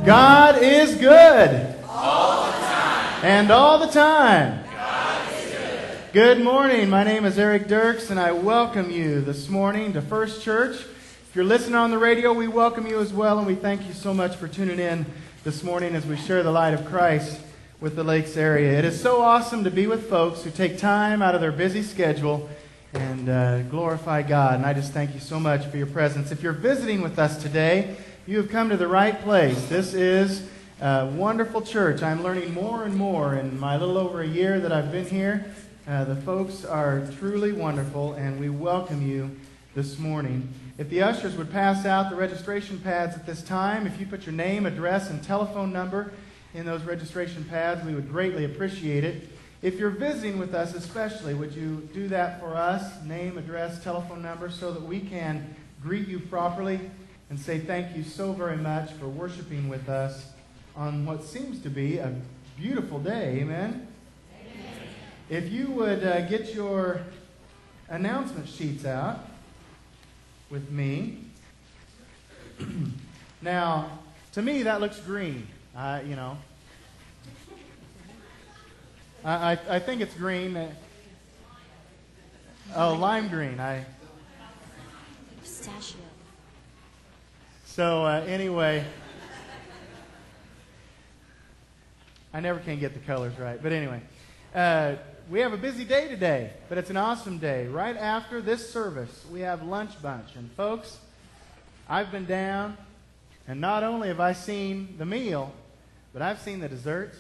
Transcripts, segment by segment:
God is good. All the time. And all the time. God is good. Good morning. My name is Eric Dirks, and I welcome you this morning to First Church. If you're listening on the radio, we welcome you as well, and we thank you so much for tuning in this morning as we share the light of Christ with the Lakes area. It is so awesome to be with folks who take time out of their busy schedule and glorify God. And I just thank you so much for your presence. If you're visiting with us today, you have come to the right place. This is a wonderful church. I'm learning more and more in my little over a year that I've been here. The folks are truly wonderful, and we welcome you this morning. If the ushers would pass out the registration pads at this time, if you put your name, address, and telephone number in those registration pads, we would greatly appreciate it. If you're visiting with us especially, would you do that for us? Name, address, telephone number, so that we can greet you properly and say thank you so very much for worshiping with us on what seems to be a beautiful day. Amen? Amen. If you would get your announcement sheets out with me. Now, to me, that looks green. I think it's green. Lime green. Pistachio. So anyway, I never can get the colors right. But anyway, we have a busy day today, but it's an awesome day. Right after this service, we have lunch bunch. And folks, I've been down, and not only have I seen the meal, but I've seen the desserts.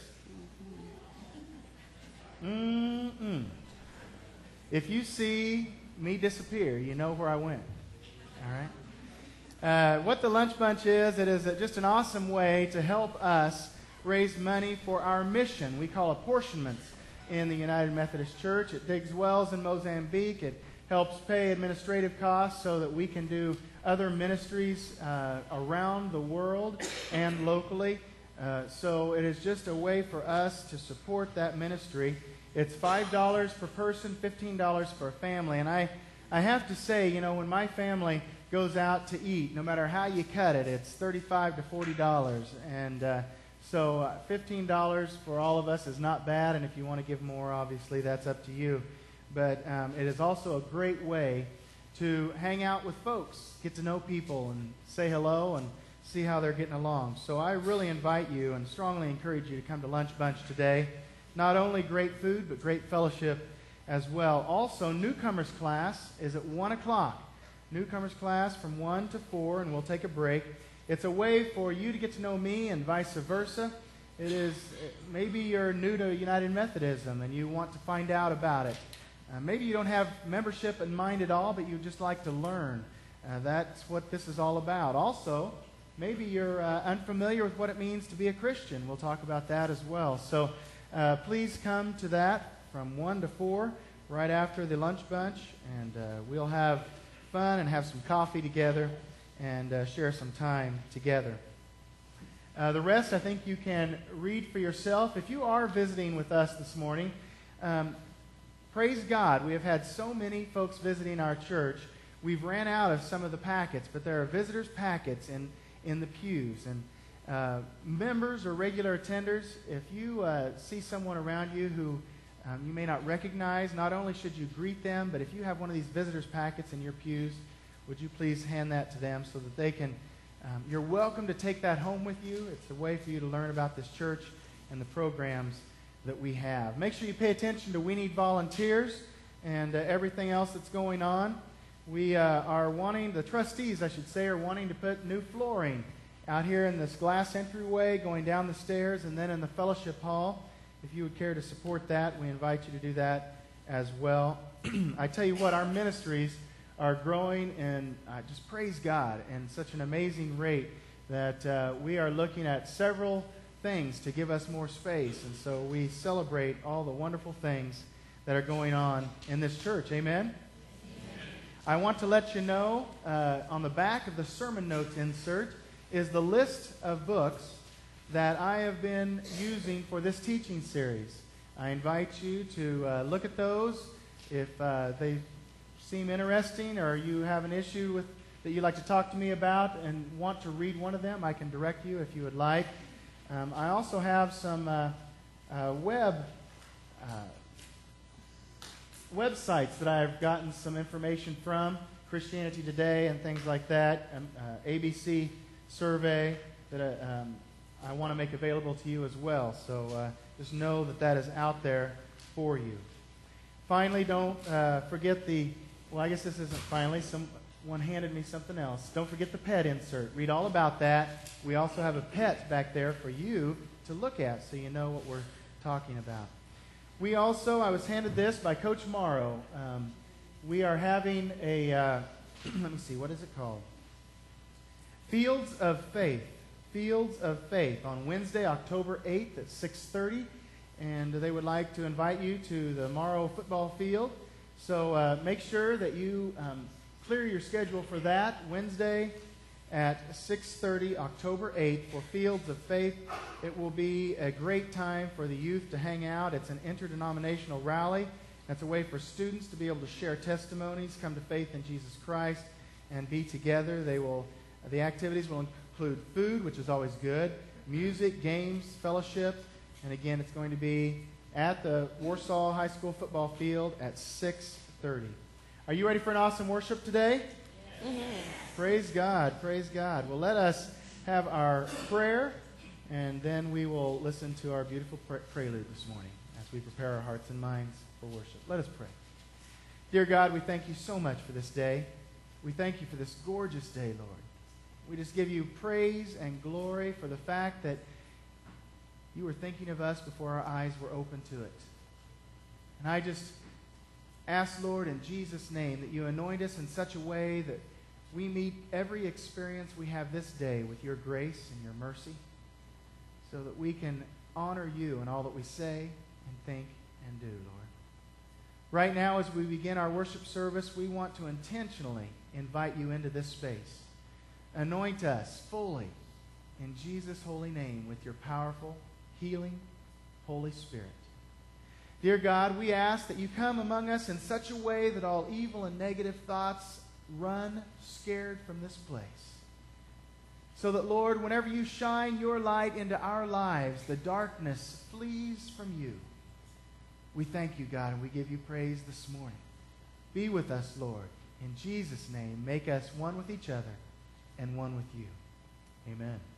If you see me disappear, you know where I went. All right? What the Lunch Bunch is, it is just an awesome way to help us raise money for our mission. We call apportionments in the United Methodist Church. It digs wells in Mozambique. It helps pay administrative costs so that we can do other ministries around the world and locally. So it is just a way for us to support that ministry. It's $5 per person, $15 for a family. And I have to say, when my family goes out to eat, no matter how you cut it, it's $35 to $40. And so $15 for all of us is not bad. And if you want to give more, obviously, that's up to you. But it is also a great way to hang out with folks, get to know people, and say hello and see how they're getting along. So I really invite you and strongly encourage you to come to Lunch Bunch today. Not only great food, but great fellowship as well. Also, newcomers class is at 1 o'clock. Newcomers class from 1 to 4, and we'll take a break. It's a way for you to get to know me and vice versa. It is, maybe you're new to United Methodism and you want to find out about it. Maybe you don't have membership in mind at all, but you just like to learn. That's what this is all about. Also, maybe you're unfamiliar with what it means to be a Christian. We'll talk about that as well. So please come to that from 1 to 4 right after the lunch bunch, and we'll have fun and have some coffee together and share some time together. The rest, I think you can read for yourself. If you are visiting with us this morning, praise God. We have had so many folks visiting our church. We've ran out of some of the packets, but there are visitors' packets in the pews. And members or regular attenders, if you see someone around you who you may not recognize, not only should you greet them, but if you have one of these visitors' packets in your pews, would you please hand that to them so that they can, you're welcome to take that home with you. It's a way for you to learn about this church and the programs that we have. Make sure you pay attention to We Need Volunteers and everything else that's going on. We are wanting, the trustees, I should say, are wanting to put new flooring out here in this glass entryway, going down the stairs, and then in the fellowship hall. If you would care to support that, we invite you to do that as well. I tell you what, our ministries are growing, and just praise God, in such an amazing rate that we are looking at several things to give us more space. And so we celebrate all the wonderful things that are going on in this church. Amen? I want to let you know, on the back of the sermon notes insert is the list of books that I have been using for this teaching series. I invite you to look at those. If they seem interesting or you have an issue that you'd like to talk to me about and want to read one of them, I can direct you if you would like. I also have some websites that I've gotten some information from, Christianity Today and things like that, ABC survey that I want to make available to you as well. So just know that that is out there for you. Finally, don't forget well, I guess this isn't finally. Someone handed me something else. Don't forget the pet insert. Read all about that. We also have a pet back there for you to look at so you know what we're talking about. We also, I was handed this by Coach Morrow. We are having a, let me see, what is it called? Fields of Faith. Fields of Faith on Wednesday, October 8th at 6:30. And they would like to invite you to the Morrow football field. So make sure that you clear your schedule for that Wednesday at 6:30, October 8th, for Fields of Faith. It will be a great time for the youth to hang out. It's an interdenominational rally. That's a way for students to be able to share testimonies, come to faith in Jesus Christ, and be together. The activities will include food, which is always good, music, games, fellowship, and again, it's going to be at the Warsaw High School football field at 6:30. Are you ready for an awesome worship today? Yes. Praise God. Praise God. Well, let us have our prayer, and then we will listen to our beautiful prelude this morning as we prepare our hearts and minds for worship. Let us pray. Dear God, we thank you so much for this day. We thank you for this gorgeous day, Lord. We just give you praise and glory for the fact that you were thinking of us before our eyes were open to it. And I just ask, Lord, in Jesus' name, that you anoint us in such a way that we meet every experience we have this day with your grace and your mercy, so that we can honor you in all that we say and think and do, Lord. Right now, as we begin our worship service, we want to intentionally invite you into this space. Anoint us fully in Jesus' holy name with your powerful, healing Holy Spirit. Dear God, we ask that you come among us in such a way that all evil and negative thoughts run scared from this place. So that, Lord, whenever you shine your light into our lives, the darkness flees from you. We thank you, God, and we give you praise this morning. Be with us, Lord. In Jesus' name, make us one with each other and one with you. Amen.